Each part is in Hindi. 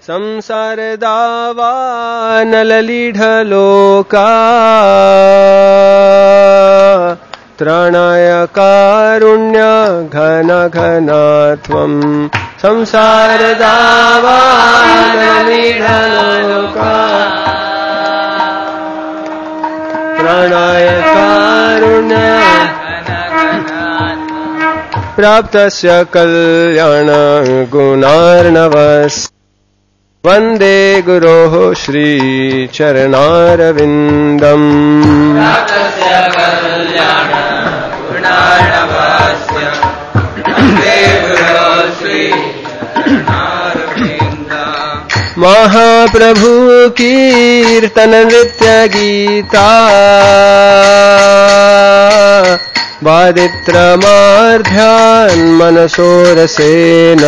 संसार दावा नललीढलोका त्राणाय कारुण्य घन घनात्वं संसार दावा नललीढलोका त्राणाय कारुण्य प्राप्तस्य कल्याण गुणार्णवस्य वन्दे गुरोः श्रीचरणारविन्दम् प्राप्तस्य कल्याण गुणार्णवस्य वन्दे गुरोः श्रीचरणारविन्दम् महाप्रभु कीर्तन नृत्य गीता वादित्रमार्ध्यान् मनसोरसेन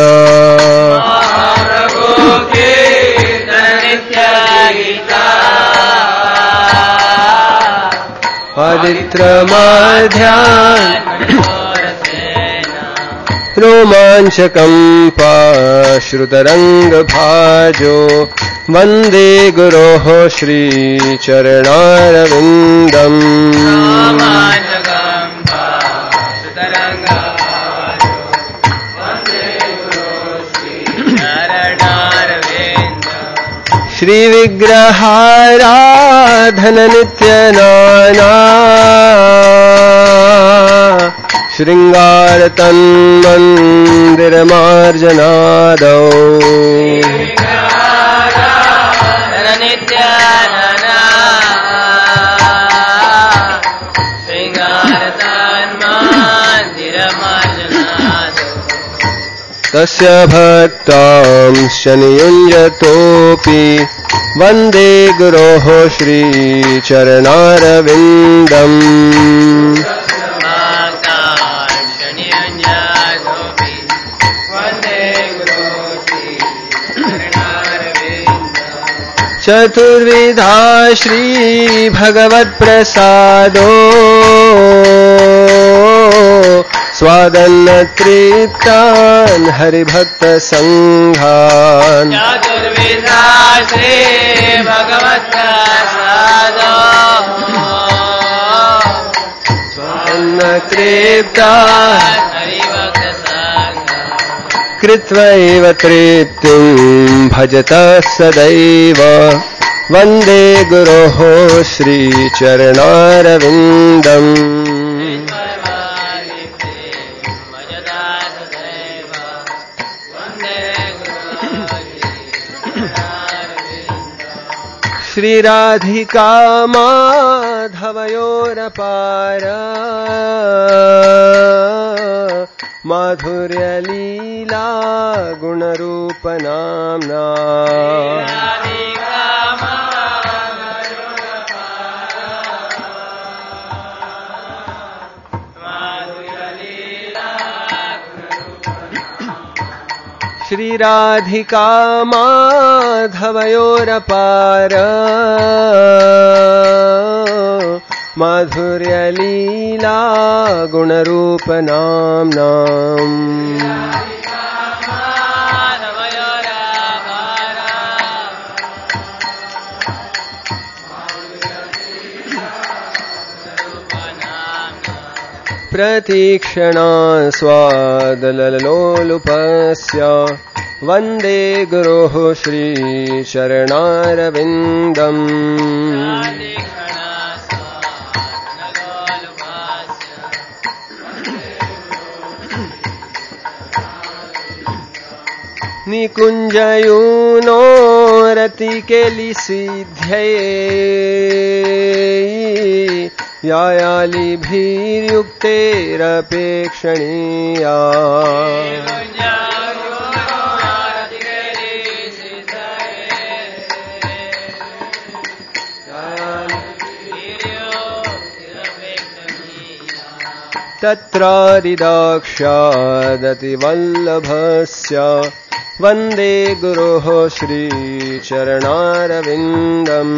वादित्रमार्ध्यान् रोमाञ्चकम्पाश्रुतरङ्गभाजो वन्दे गुरोः श्रीचरणारविन्दम् श्रीविग्रहाराधन नित्यनाना शृङ्गार तन्मन्दिरमार्जनादौ तस्य भक्तांश्च नियुञ्जतोऽपि वन्दे गुरोः श्रीचरणारविन्दम् चतुर्विधा श्रीभगवत्प्रसादो स्वादन्न तृप्तान् हरिभक्तसङ्घान् चतुर्विधा श्रीभगवत्प्रसादो स्वादन्न तृप्तान् कृत्वैव तृप्तिं भजतः सदैव वन्दे गुरोः श्रीचरणारविन्दम् श्रीराधिका माधवयोरपार माधुर्यलीला गुणरूपनाम्ना श्रीराधिका माधवयोरपार माधुर्यलीला गुणरूपनाम्नाम् प्रतीक्षणा स्वादललोलुपस्य वन्दे गुरोः श्रीचरणारविन्दम् निकुञ्जयूनो रतिकेलिसिद्ध्यै यायालिभिर्युक्तेरपेक्षणीया तत्रादिदाक्ष्यादतिवल्लभस्य वन्दे गुरोः श्रीचरणारविन्दम्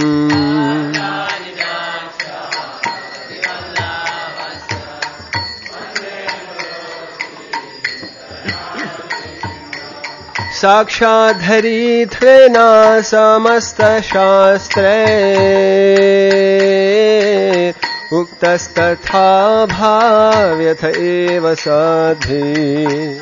साक्षाद्धरित्रेण समस्तशास्त्रे उक्तस्तथा भाव्यथ एव साध्वी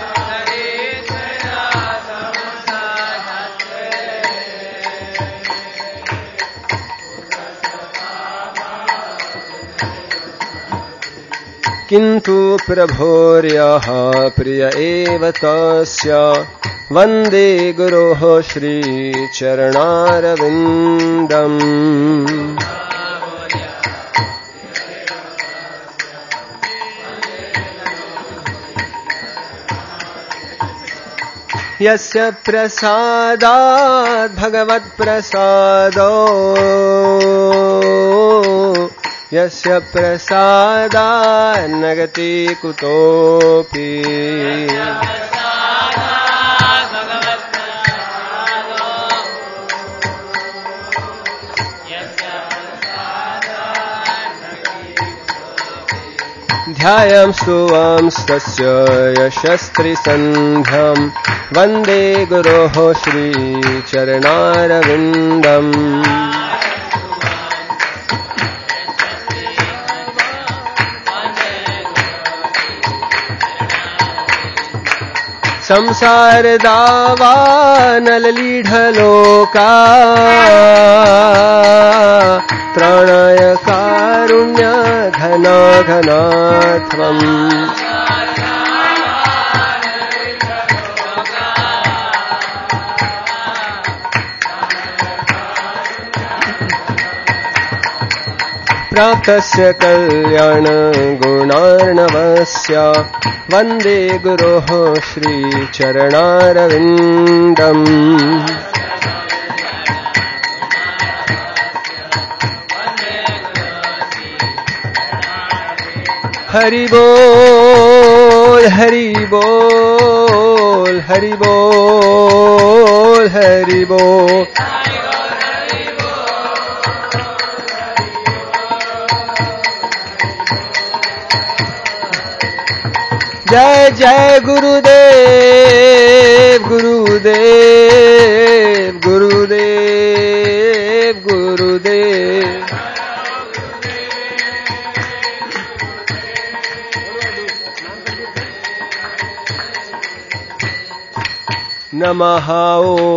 किन्तु प्रभोर्यः प्रिय एव तस्य वन्दे गुरोः श्रीचरणारविन्दम् यस्य प्रसादात् भगवत्प्रसादो यस्य प्रसादात् न गति कुतोऽपि ध्यायाम्स्तु वांस्तस्य यशस्त्रिसन्ध्यं वन्दे गुरोः श्रीचरणारविन्दम् संसारदावानललीढलोका त्राणाय कारुण्यघनाघनात्वम् प्राप्तस्य कल्याणगुणार्णवस्य वन्दे गुरोः श्रीचरणारविन्दम् हरि बोल हरि बोल हरि बोल हरि बोल जय जय गुरुदेव गुरुदेव गुरुदेव गुरुदेव नमः।